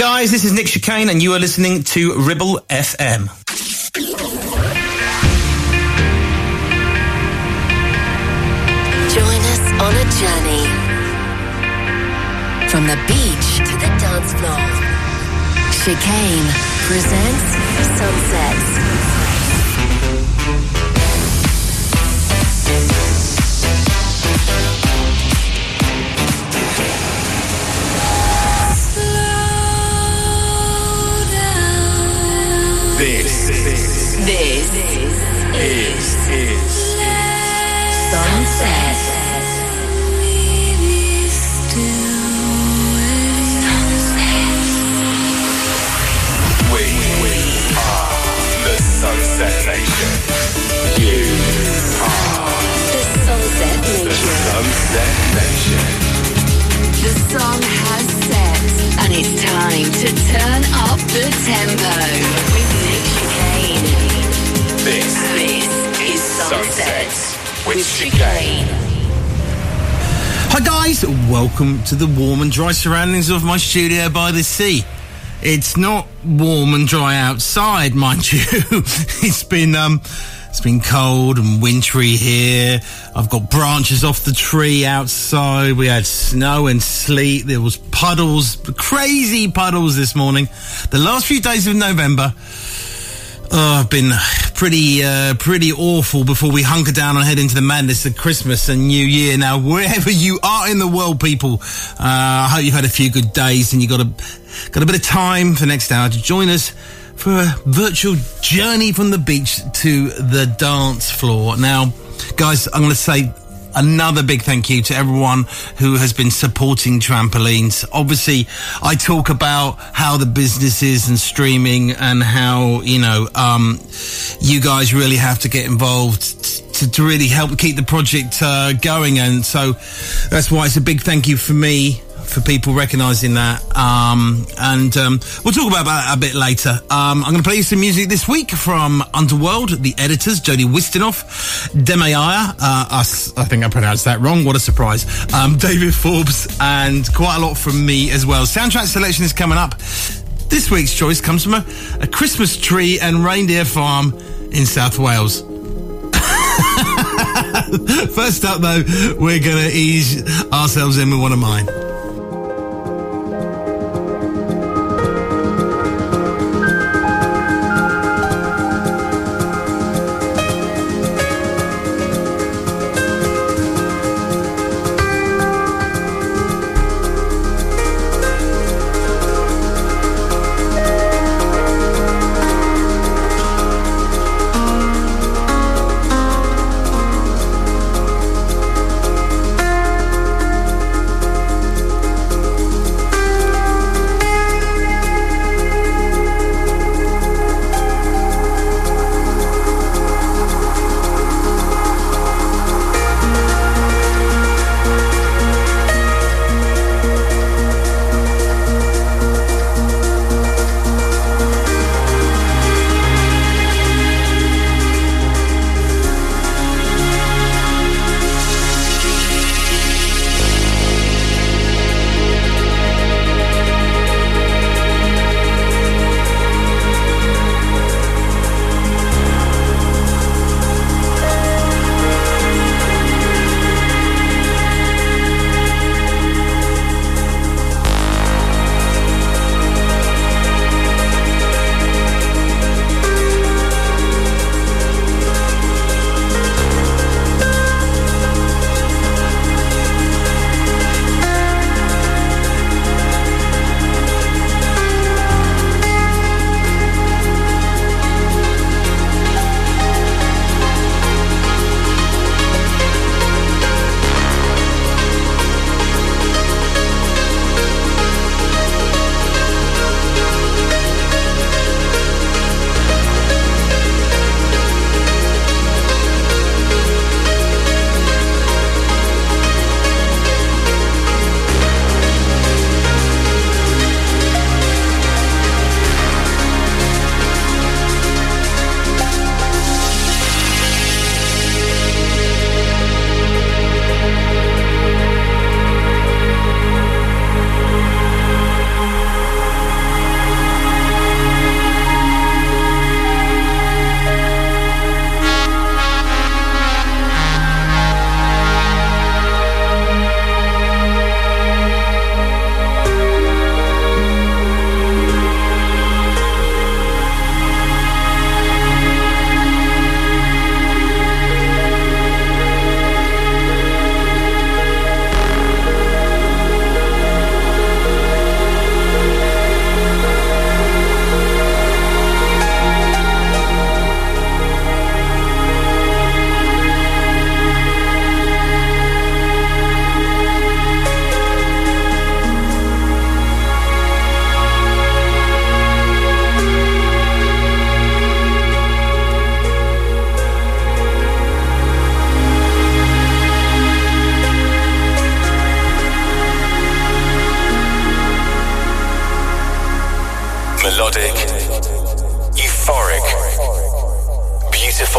guys, this is Nick Chicane and you are listening to Ribble FM. Join us on a journey from the beach to the dance floor. Chicane presents Sunsets. This is Sunset. We are the Sunset Nation. You are The Sunset the Nation. Sunset Nation. The sun has set, and it's time to turn up the tempo with Nick Chicane. This is Sunset with Chicane. Hi guys, welcome to the warm and dry surroundings of my studio by the sea. It's not warm and dry outside, mind you. It's been cold and wintry here. I've got branches off the tree outside. We had snow and sleet. There was puddles, crazy puddles this morning. The last few days of November have been pretty awful before we hunker down and head into the madness of Christmas and New Year. Now, wherever you are in the world, people, I hope you've had a few good days and you got a bit of time for next hour to join us for a virtual journey from the beach to the dance floor. Now, guys, I'm going to say another big thank you to everyone who has been supporting trampolines. Obviously, I talk about how the business is and streaming and how, you guys really have to get involved to really help keep the project going. And so that's why it's a big thank you for me, for people recognising that. We'll talk about that a bit later. I'm going to play you some music this week from Underworld, the editors, Jody Wisternoff, Demayaya, I think I pronounced that wrong, what a surprise, David Forbes, and quite a lot from me as well. Soundtrack selection is coming up. This week's choice comes from a Christmas tree and reindeer farm in South Wales. First up, though, we're going to ease ourselves in with one of mine.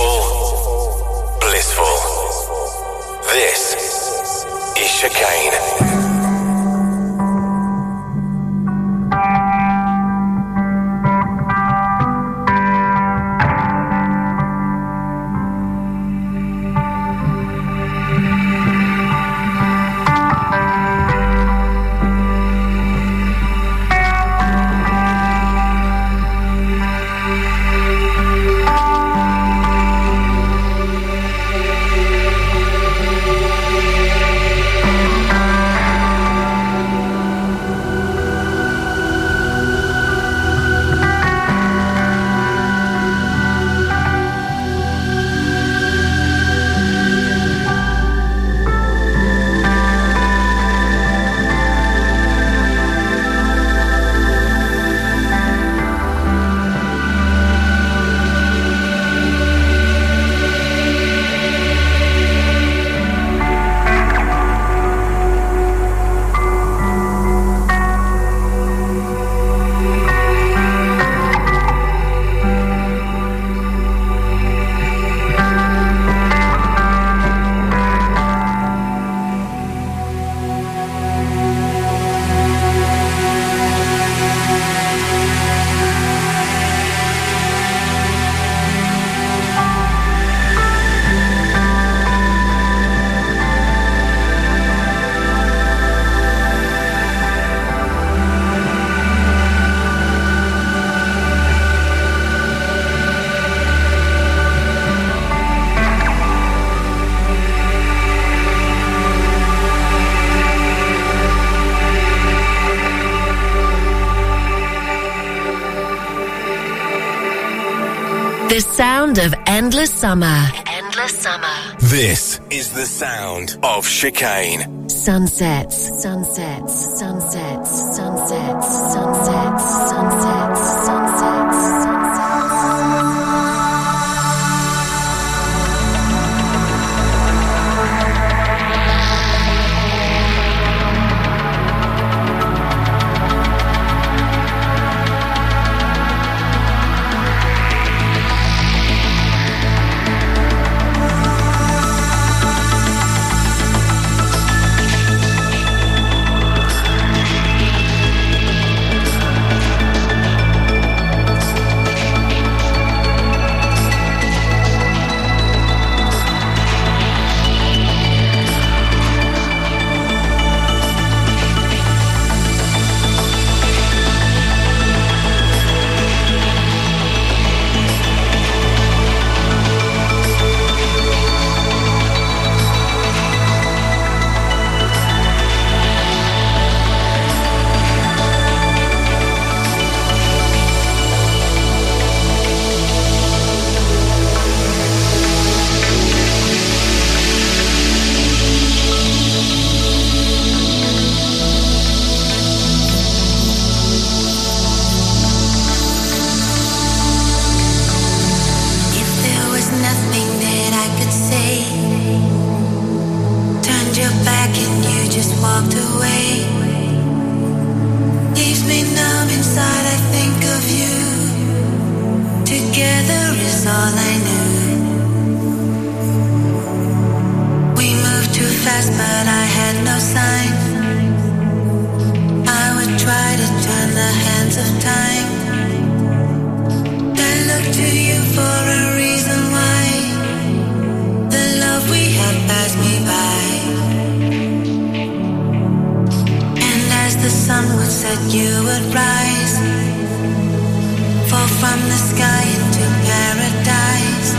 beautiful, blissful. This is Chicane. The sound of endless summer. Endless summer. This is the sound of Chicane. Sunsets, sunsets, sunsets, sunsets, sunsets, sunsets, sunsets, sunsets. Fall from the sky into paradise.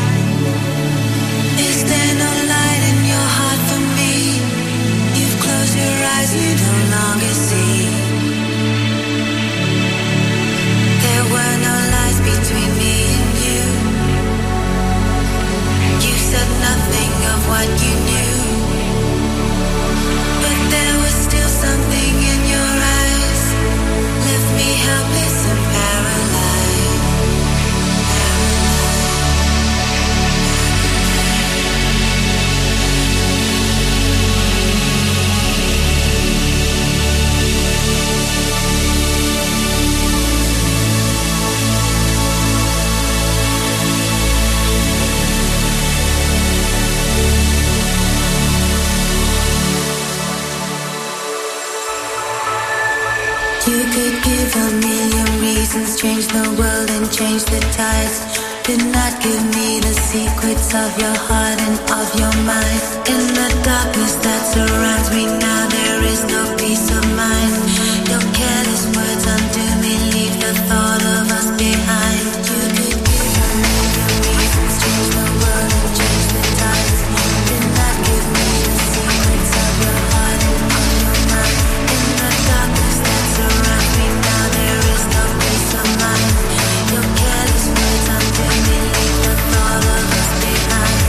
change the tides. Did not give me the secrets of your heart and of your mind. In the darkness that surrounds me now, there is no peace of mind. Your careless words undo me, leave the thought of us behind. You could give a million reasons, change the world and change the tides. Did not give me the secrets of your heart and of your mind. In the darkness that surrounds me now, there is no peace of mind. Your careless words undo me, leave the thought of us behind.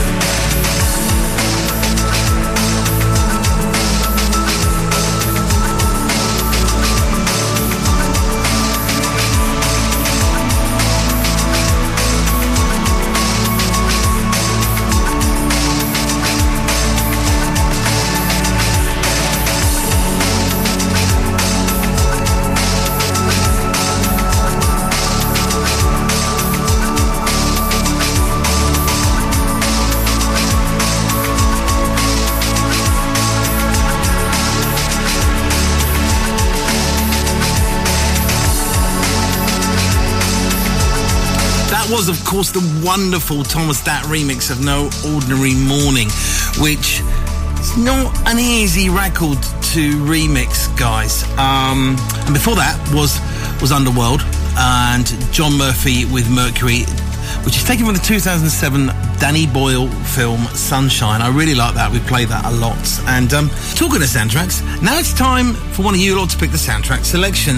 Was, of course, the wonderful Thomas Dat remix of No Ordinary Morning, which is not an easy record to remix, guys. And before that was Underworld and John Murphy with Mercury, which is taken from the 2007 Danny Boyle film Sunshine. I really like that. We play that a lot. And talking of soundtracks, now it's time for one of you lot to pick the soundtrack selection.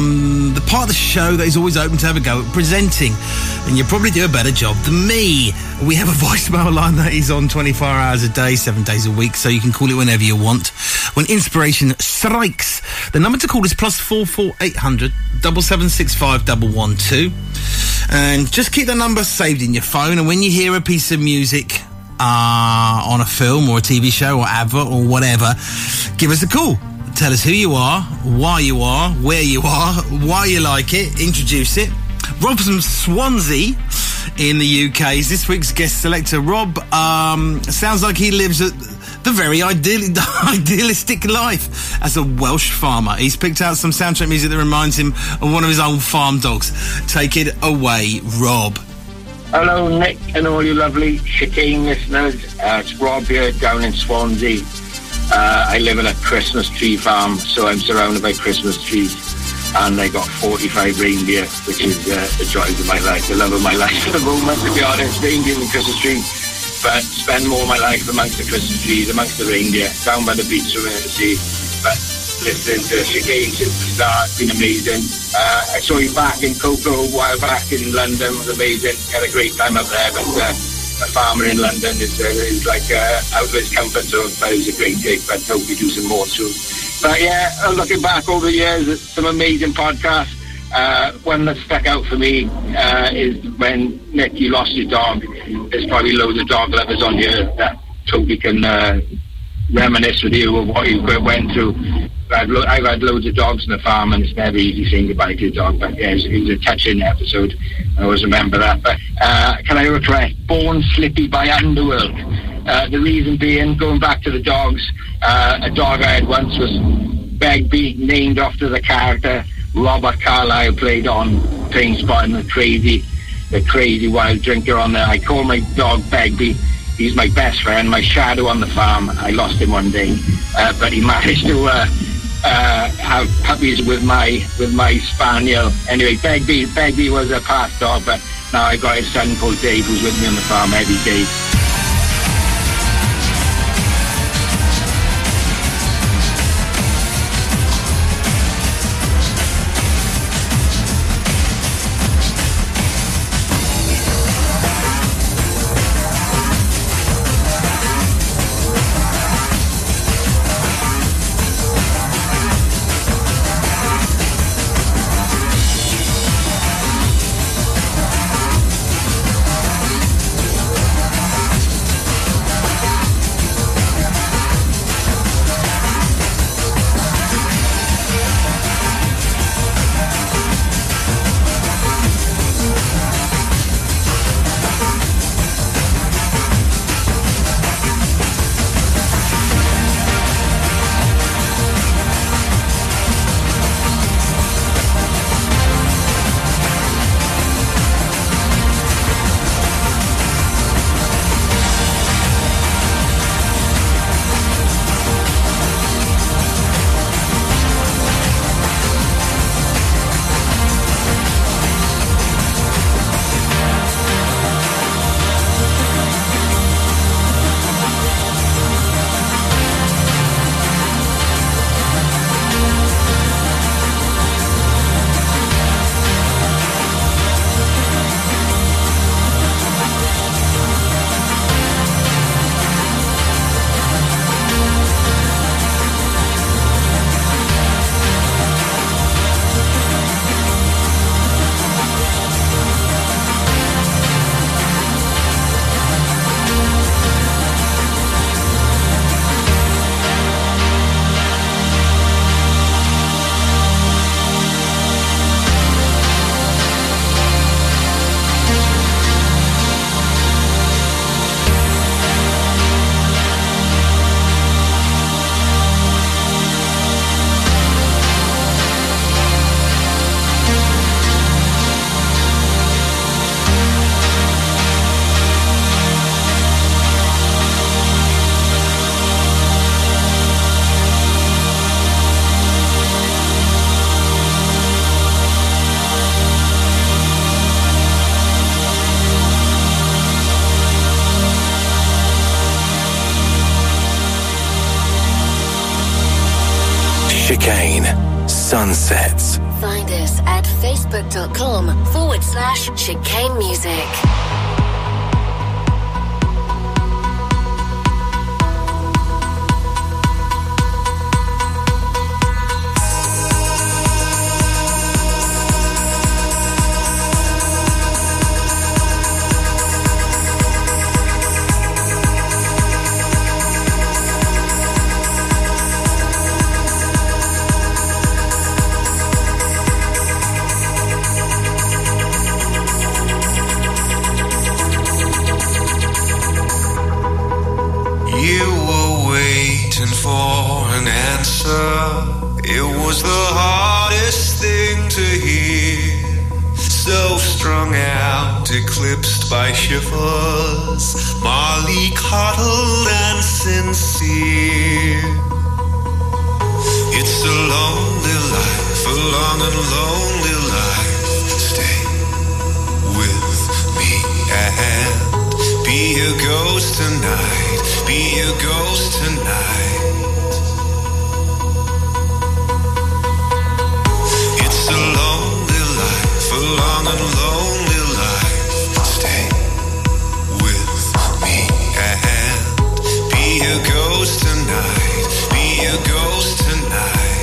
The part of the show that is always open to have a go at presenting, and you probably do a better job than me. We have a voicemail line that is on 24 hours a day, 7 days a week, so you can call it whenever you want. When inspiration strikes, the number to call is +44 800 7765 112. And just keep the number saved in your phone, and when you hear a piece of music on a film or a TV show or advert or whatever, give us a call. Tell us who you are, why you are, where you are, why you like it, introduce it. Rob from Swansea in the UK is this week's guest selector. Rob sounds like he lives at the very idealistic life as a Welsh farmer. He's picked out some soundtrack music that reminds him of one of his old farm dogs. Take it away, Rob. Hello, Nick, and all you lovely Chicane listeners. It's Rob here down in Swansea. I live in a Christmas tree farm, so I'm surrounded by Christmas trees. And I got 45 reindeer, which is the joy of my life, the love of my life at the moment, to be honest. Reindeer and Christmas trees. But spend more of my life amongst the Christmas trees, amongst the reindeer, down by the beach swimming in the sea. But listening to Chicane since the start, it's been amazing. I saw you back in Coco a while back in London, it was amazing. Had a great time up there, but a farmer in London is like out of his comfort zone, but it was a great gig, but hope we do some more soon. But yeah, looking back over the years, some amazing podcasts. One that stuck out for me is when, Nick, you lost your dog. There's probably loads of dog lovers on here that totally can reminisce with you of what you went through. I've had loads of dogs in the farm, and it's never easy saying goodbye to your dog, but yeah, it was a touching episode. I always remember that. But can I request Born Slippy by Underworld? The reason being, going back to the dogs, a dog I had once was Begbie, named after the character Robert Carlyle played on Trainspotting, the crazy wild drinker on there. I call my dog Begbie. He's my best friend, my shadow on the farm. I lost him one day, but he managed to have puppies with my spaniel. Anyway, Begbie was a past dog, but now I got his son called Dave, who's with me on the farm every day. sunsets. Find us at facebook.com/Chicane Music. It was the hardest thing to hear. So strung out, eclipsed by shivers, Molly coddled and sincere. It's a lonely life, a long and lonely life. Stay with me and be a ghost tonight, be a ghost tonight. Long and lonely life. Stay with me and be a ghost tonight. Be a ghost tonight.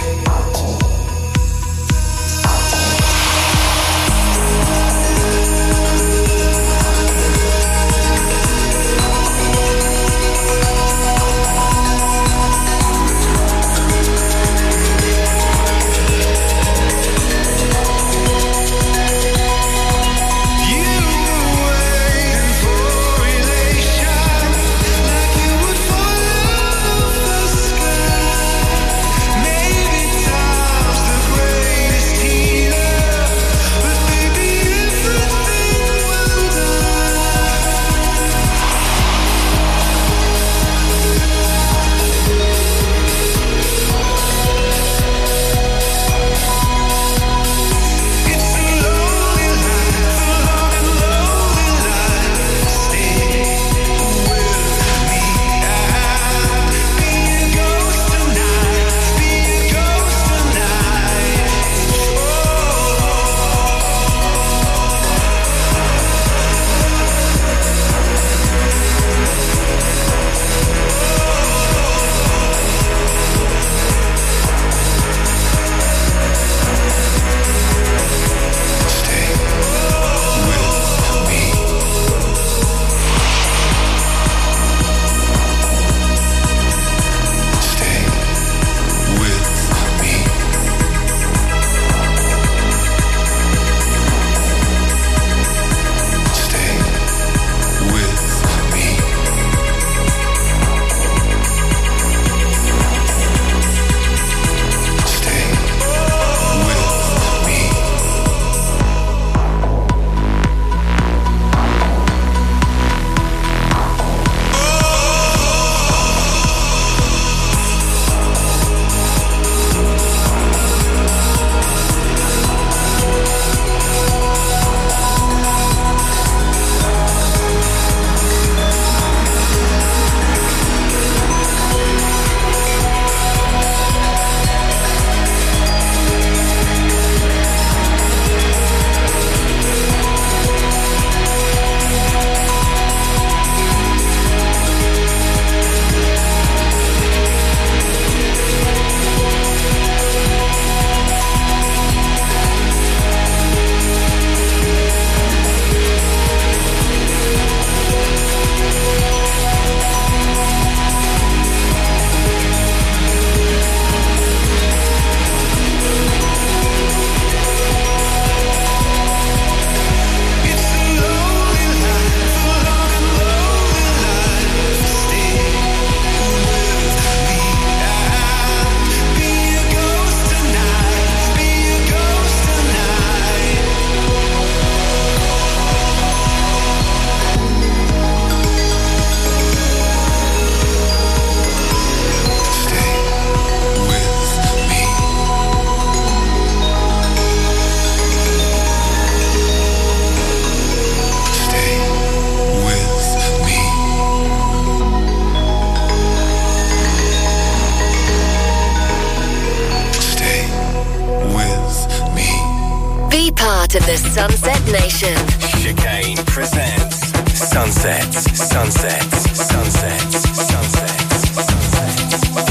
to the Sunset Nation. Chicane presents Sunsets, Sunsets, Sunsets, Sunsets, Sunsets.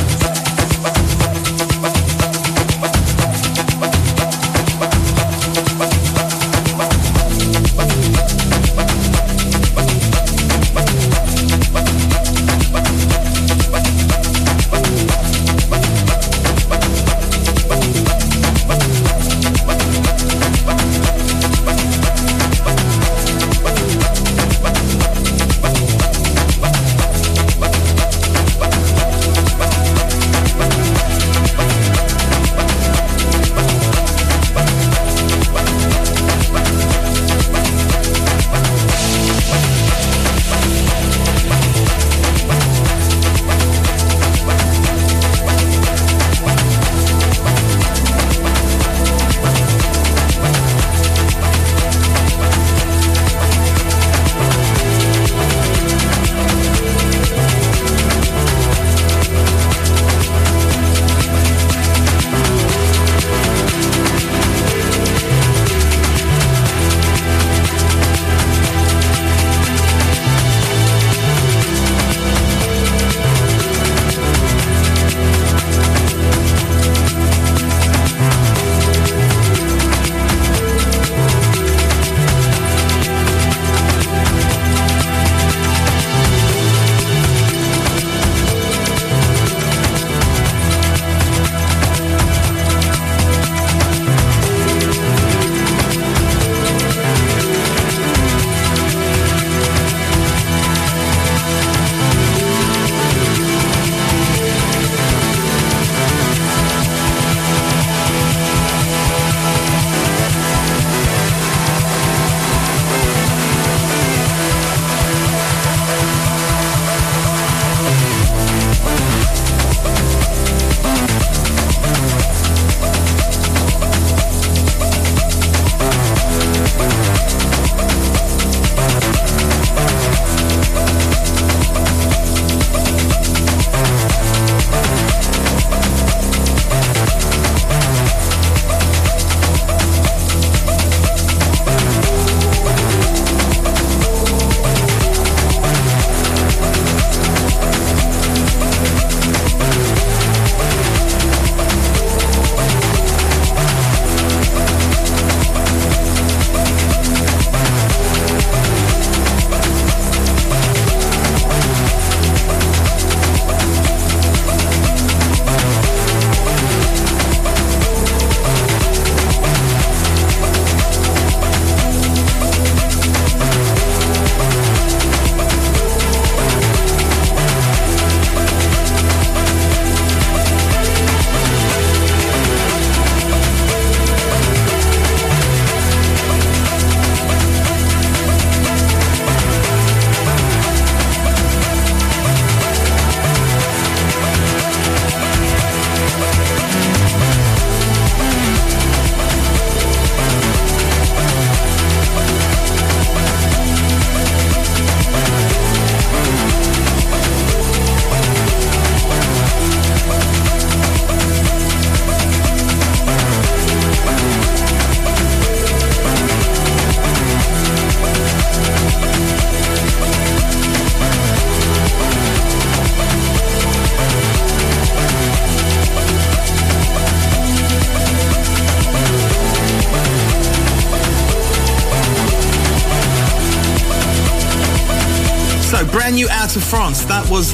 brand new out of France. That was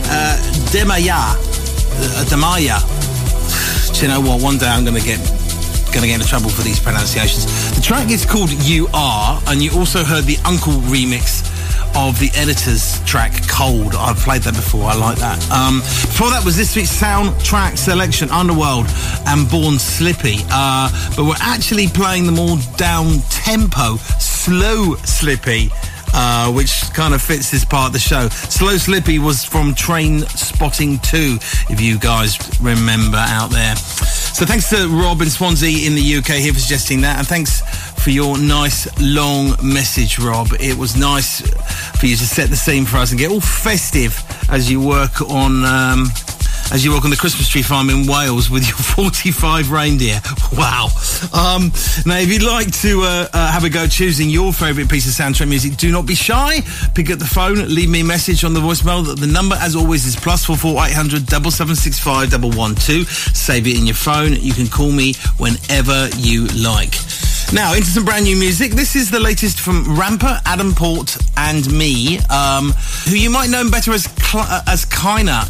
Demaya. Do you know what? One day I'm going to get into trouble for these pronunciations. The track is called You Are, and you also heard the Uncle remix of the Editor's track Cold. I've played that before. I like that. Before that was this week's soundtrack selection, Underworld and Born Slippy. But we're actually playing them all down tempo, slow Slippy, which kind of fits this part of the show. Slow Slippy was from Train Spotting 2, if you guys remember out there. So thanks to Rob in Swansea in the UK here for suggesting that, and thanks for your nice long message, Rob. It was nice for you to set the scene for us and get all festive as you work on as you walk on the Christmas tree farm in Wales with your 45 reindeer. Wow. Now, if you'd like to have a go choosing your favourite piece of soundtrack music, do not be shy. Pick up the phone, leave me a message on the voicemail. The number, as always, is +44 800 7765 112. Save it in your phone. You can call me whenever you like. Now, into some brand new music. This is the latest from Ramper, Adam Port, and me, who you might know better as Keiner,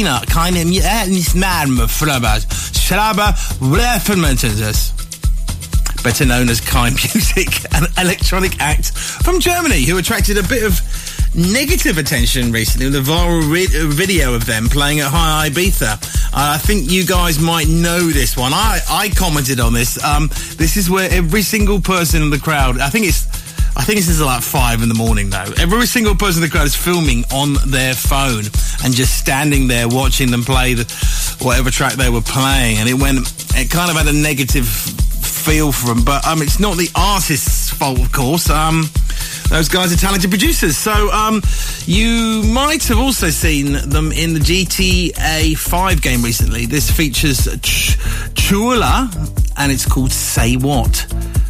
better known as Kai Music, an electronic act from Germany who attracted a bit of negative attention recently with a viral video of them playing at High Ibiza. I think you guys might know this one. I commented on this. This is where every single person in the crowd, I think this is like 5 in the morning though. Every single person in the crowd is filming on their phone and just standing there watching them play whatever track they were playing, and it kind of had a negative feel for them. But it's not the artist's fault, of course. Those guys are talented producers. So you might have also seen them in the GTA 5 game recently. This features Chula, and it's called Say What.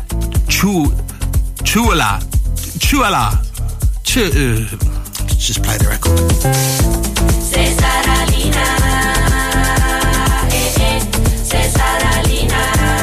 Chula. Just play the record. Cesaralina, Cesaralina,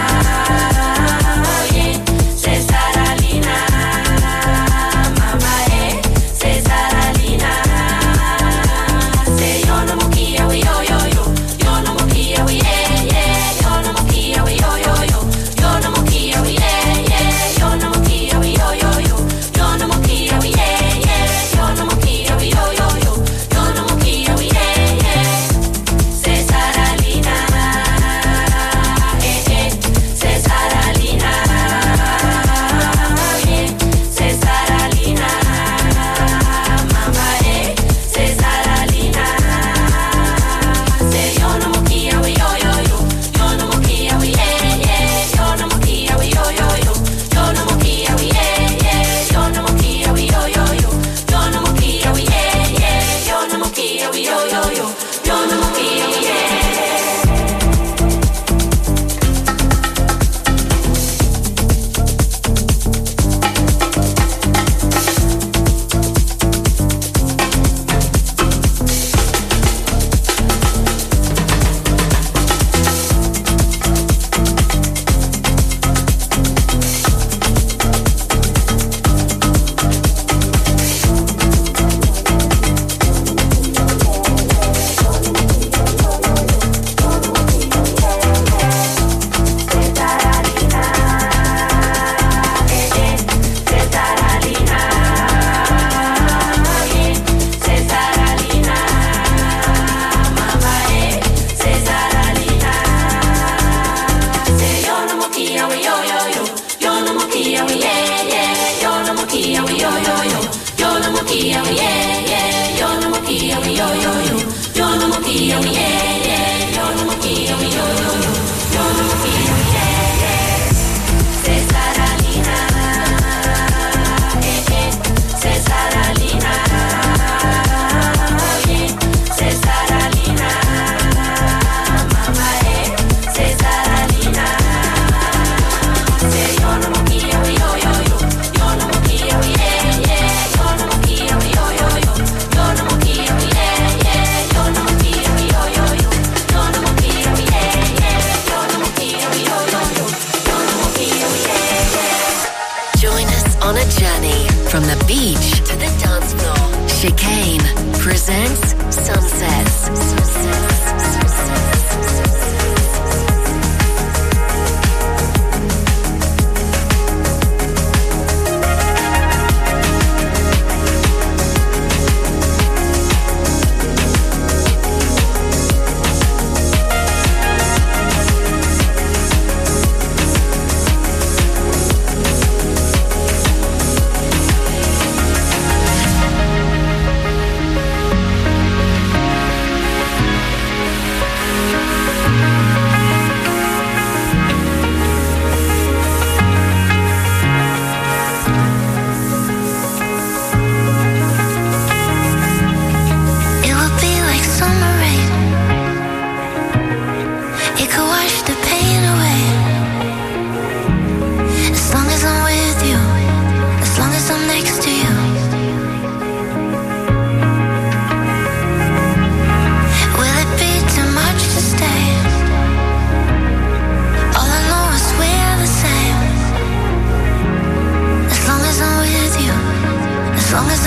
oye, Cesaralina, mama, Cesaralina. Say yo no moquilla, we yo yo yo, yo no moquilla, we yeah yeah, yo no moquilla, we yo yo yo, yo no moquilla, we yeah yeah, yo no moquilla, we yo yo yo, yo no moquilla, we yeah yeah, yo no moquilla, we yo yo yo, yo no moquilla, we yeah yeah. Cesaralina, Cesaralina, yeah, Cesaralina, mama, Cesaralina. Say yo no moquilla, we yo yo yo, yo no moquilla, we yeah yeah, yo no moquilla, we yo yo yo, yo no moquilla, we yeah yeah, yo no moquilla, we yo yo yo, yo no moquilla, we yeah yeah, yo no moquilla, we yo yo yo, yo no moquilla, we yeah.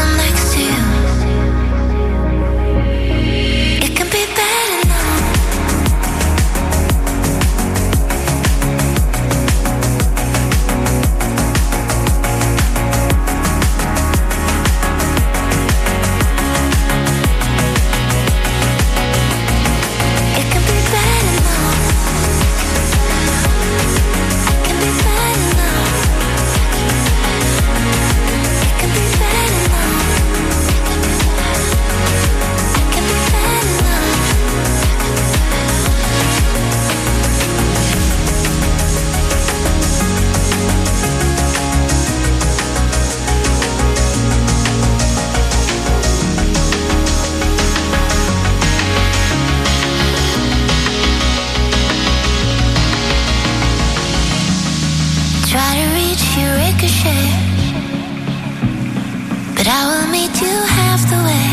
I'm next to you. It can be better now. It can be better now. It can be better now. It can be better now. It can be better now. Try to reach you, ricochet, but I will meet you half the way.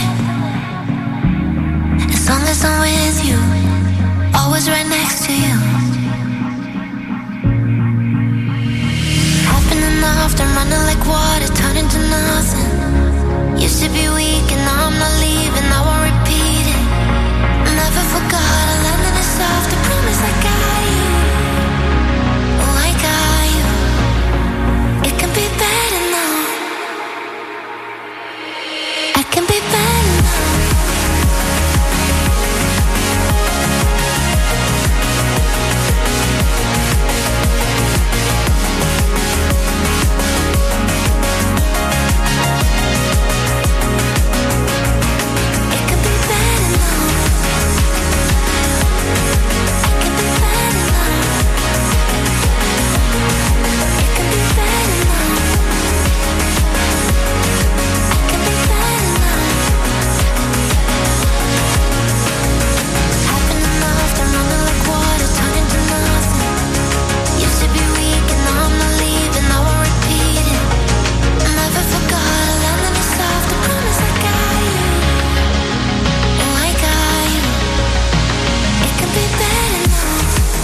As long as I'm with you, always right next to you. Happening often, running like water, turning to nothing. Used to be weak and now I'm not leaving, I won't repeat it. Never forgot, I landed it soft, I promise I got you. Oh, I got you. It can be better now. I can be better now. It can be better now. I can be better now. It can be better now. I can be better now. Happening often, running like water, turning to nothing. Used to be weak and now I'm not leaving, I won't repeat it. Never forgot, I landed it soft, I promise I got you. Oh, I got you. It can be better now.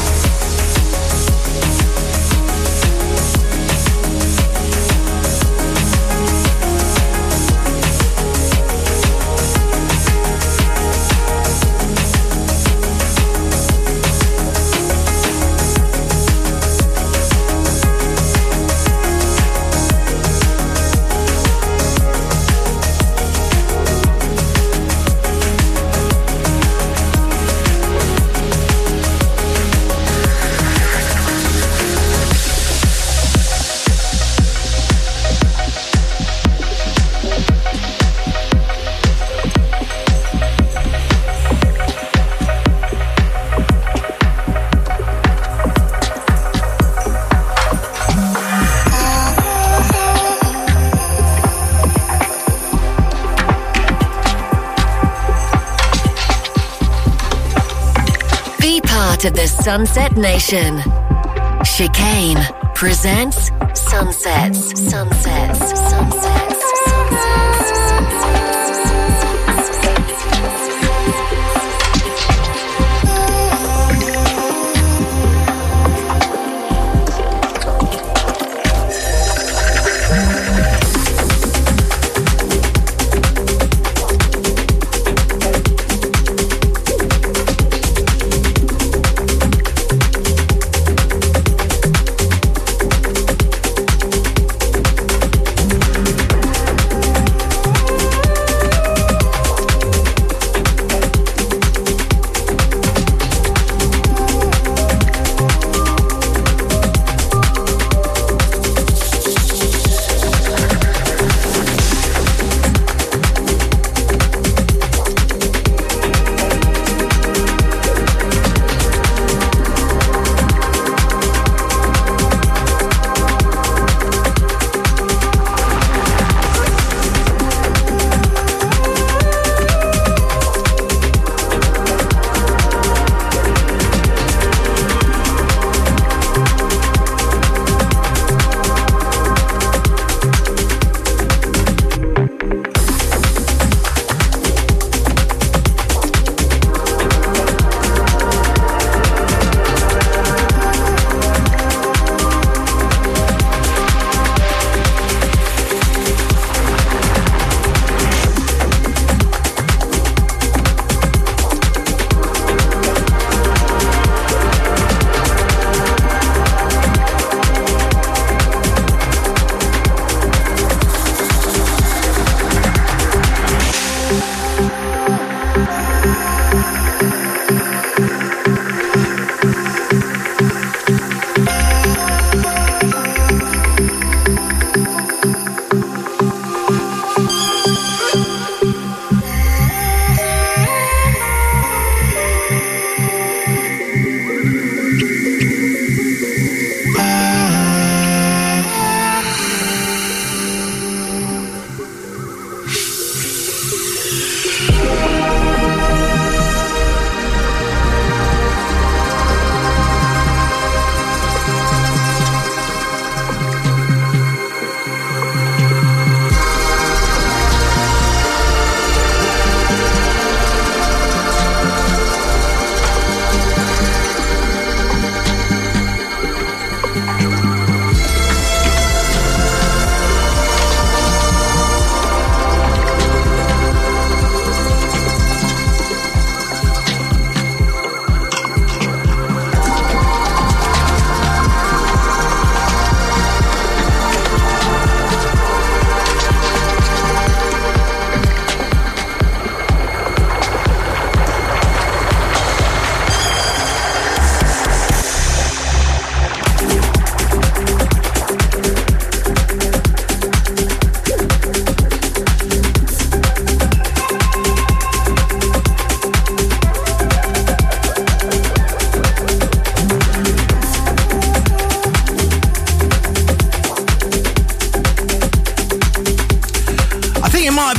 Be part of the Sunset Nation. Chicane presents Sunsets. Sunsets. Sunsets.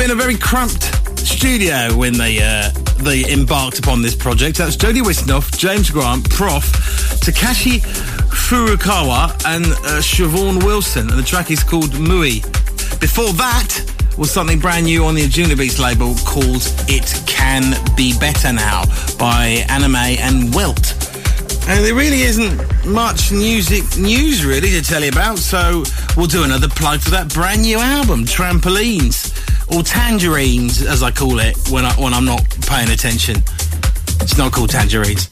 in a very cramped studio when they embarked upon this project. That's Jodie Wisnoff, James Grant, Prof, Takashi Furukawa and Siobhan Wilson, and the track is called Mui. Before that was something brand new on the Ajuna Beats label called It Can Be Better Now by Anime and Welt. And there really isn't much news really to tell you about, so we'll do another plug for that brand new album, Trampolines, or Tangerines as I call it when I'm not paying attention. It's not called Tangerines.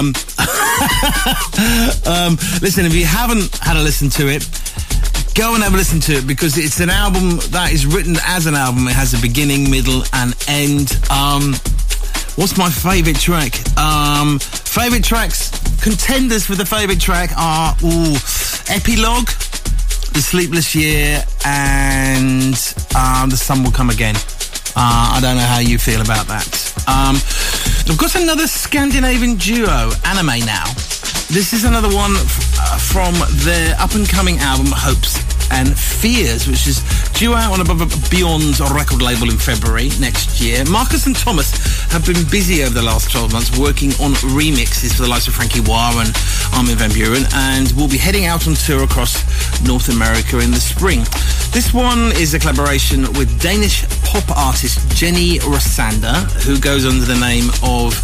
Listen, if you haven't had a listen to it, go and have a listen to it, because it's an album that is written as an album. It has a beginning, middle and end. What's my favourite track? Favourite tracks, contenders for the favourite track are Epilogue, The Sleepless Year and The Sun Will Come Again. I don't know how you feel about that. I've got another Scandinavian duo, Anime Now. This is another one from their up-and-coming album, Hopes and Fears, which is due out on Above Beyond's record label in February next year. Marcus and Thomas have been busy over the last 12 months working on remixes for the likes of Frankie Wah and Armin van Buuren, and will be heading out on tour across North America in the spring. This one is a collaboration with Danish pop artist Jenny Rosander, who goes under the name of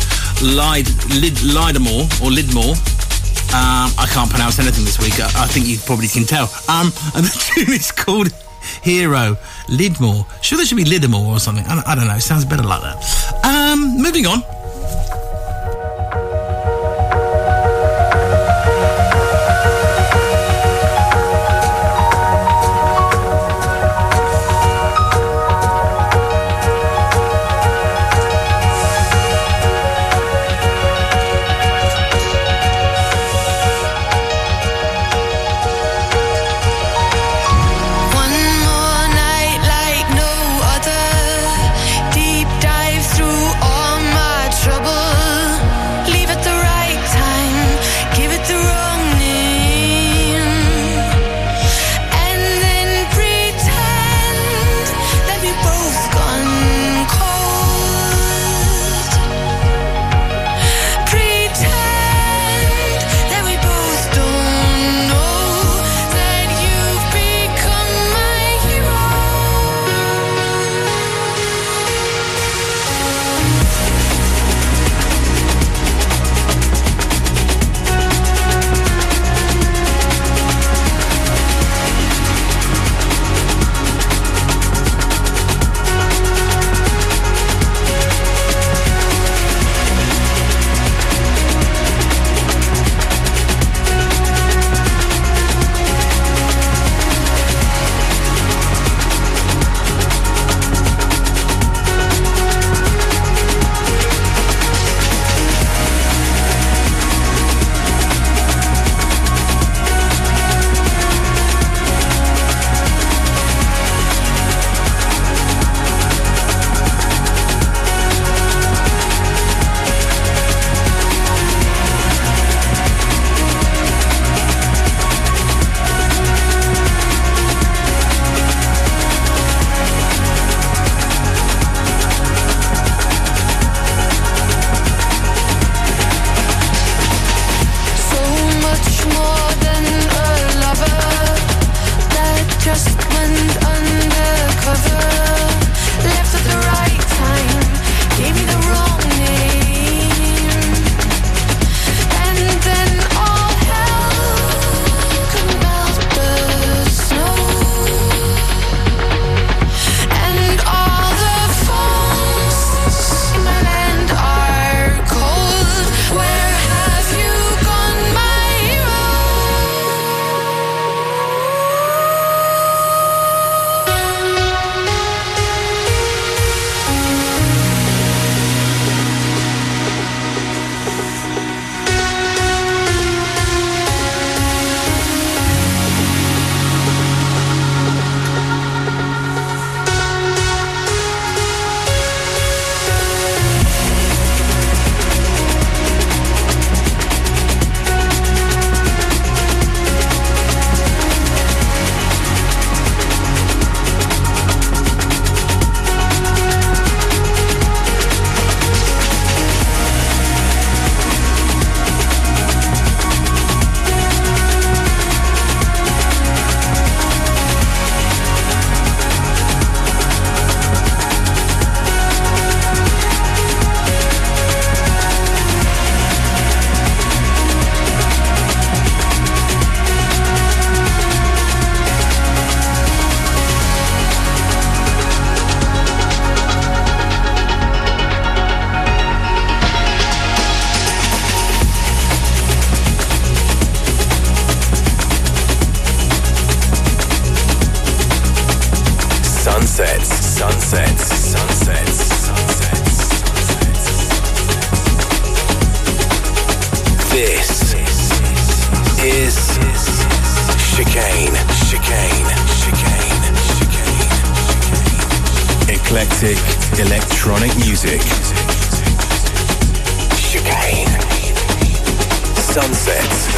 Lidmore. I can't pronounce anything this week. I think you probably can tell. And the tune is called Hero. Lidmore. Sure, there should be Lidmore or something. I don't know. It sounds better like that. Moving on. Deep dive through all my This is Chicane. Eclectic electronic music. Chicane. Sunsets.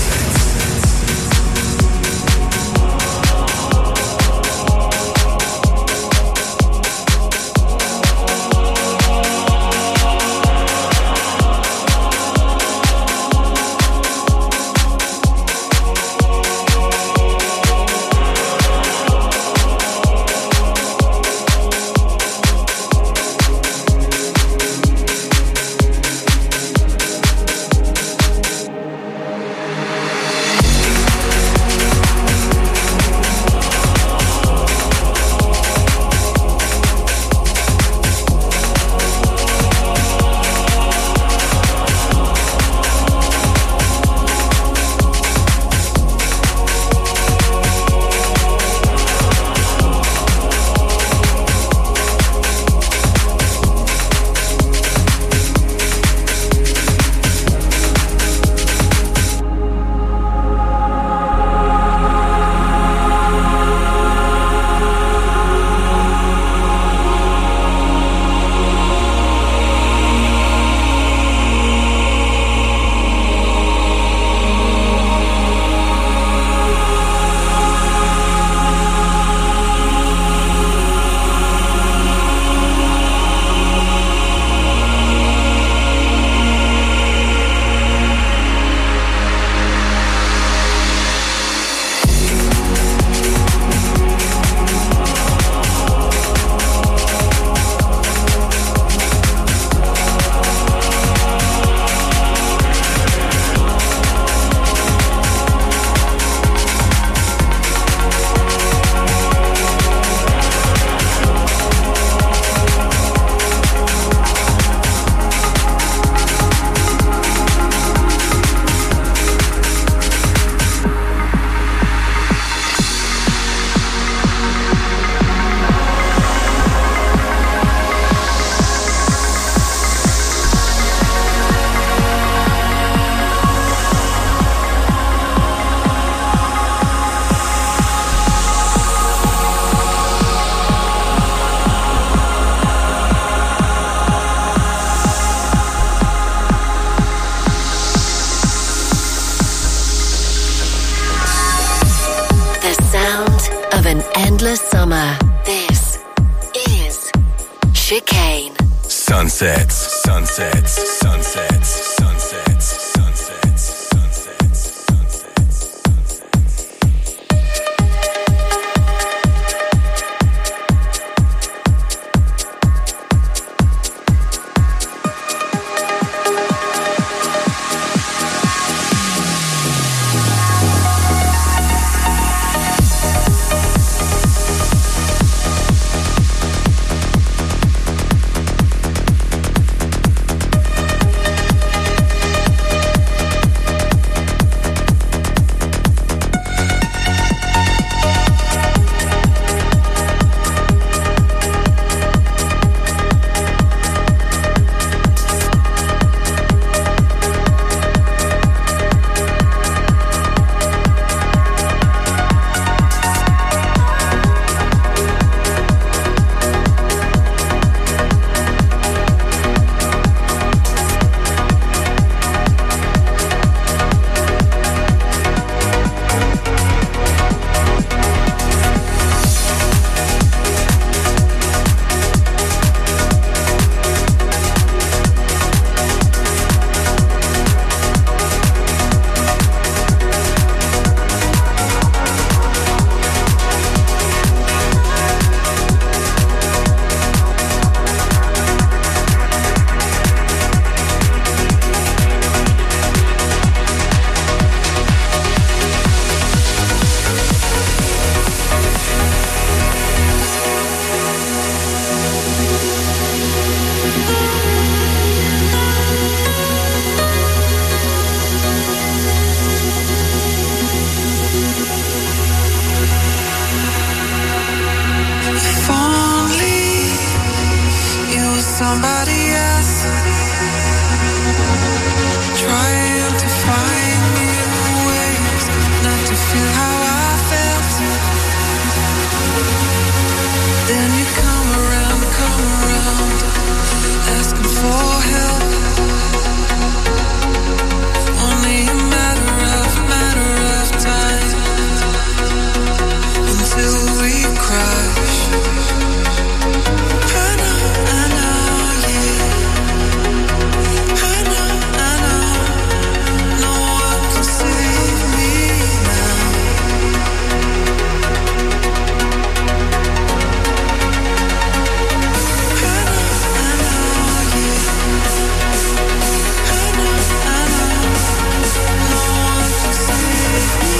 Summer. This is Chicane. Sunsets. somebody else, trying to find new ways not to feel how I felt. Then you come around, asking for help. Only a matter of time until we crash. I know, yeah. I know, no one can save me now. I know, yeah. I know, no one can save me.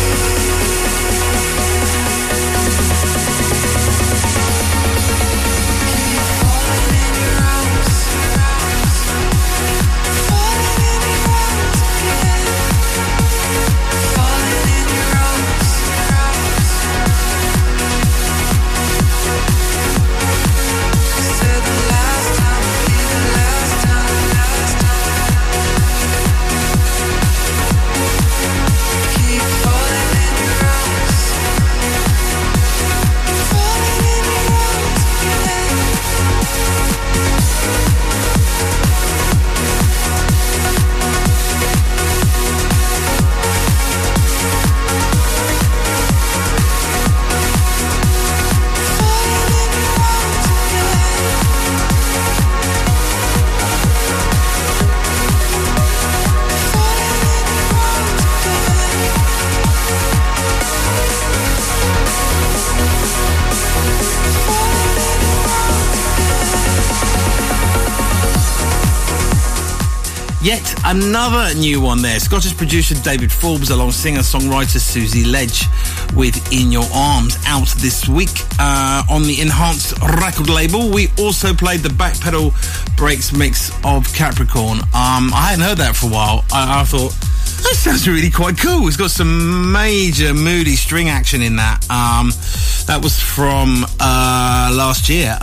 Yet another new one there. Scottish producer David Forbes along singer-songwriter Susie Ledge with In Your Arms, out this week on the Enhanced record label. We also played the Backpedal Breaks mix of Capricorn. I hadn't heard that for a while. I thought, that sounds really quite cool. It's got some major moody string action in that. That was from last year.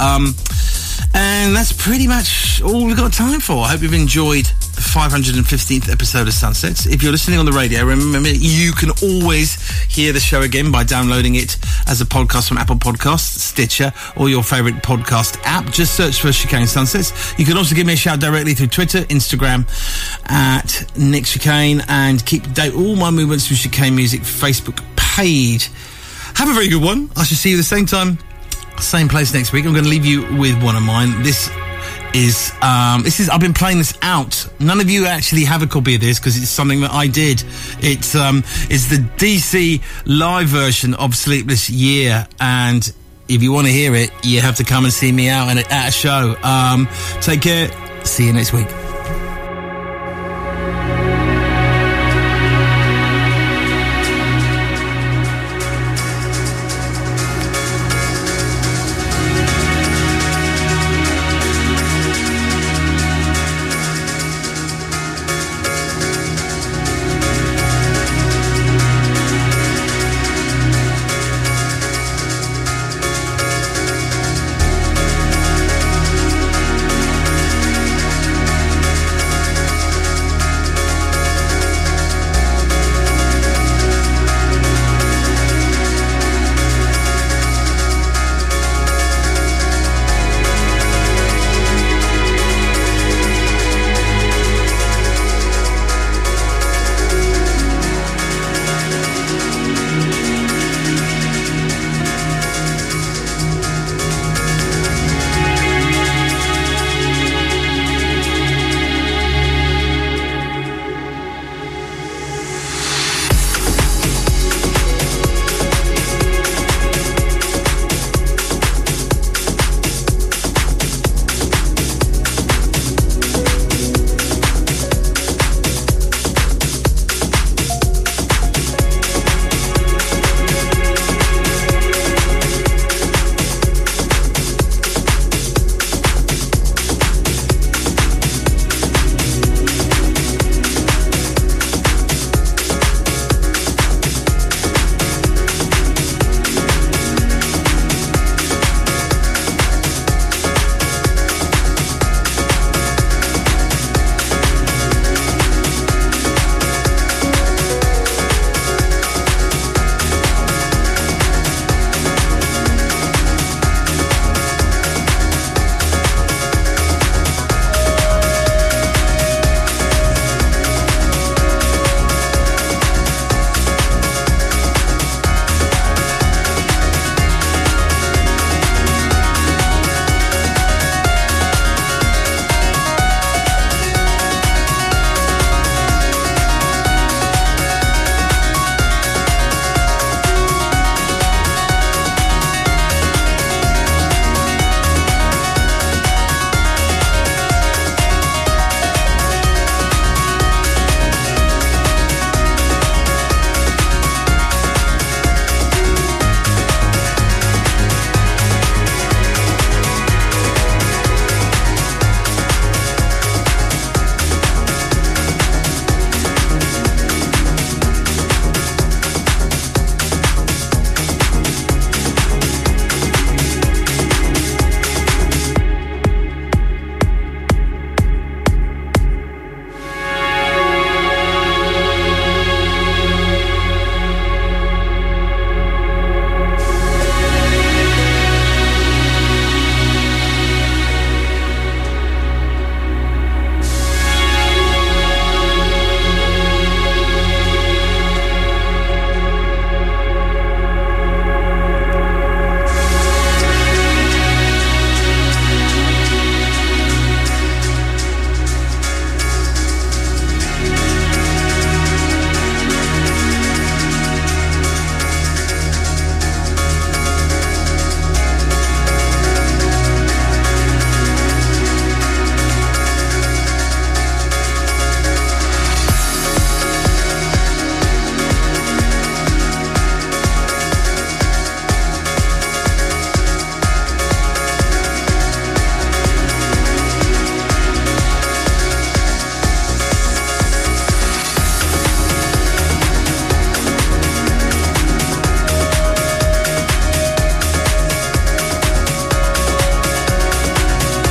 And that's pretty much all we've got time for. I hope you've enjoyed the 515th episode of Sunsets. If you're listening on the radio, remember you can always hear the show again by downloading it as a podcast from Apple Podcasts, Stitcher, or your favourite podcast app. Just search for Chicane Sunsets. You can also give me a shout directly through Twitter, Instagram, at Nick Chicane, and keep date all my movements through Chicane Music Facebook page. Have a very good one. I shall see you the same time, same place next week. I'm going to leave you with one of mine. This is I've been playing this out. None of you actually have a copy of this because it's something that I did. It's the DC live version of Sleepless Year, and if you want to hear it, you have to come and see me out at a show. Take care. See you next week.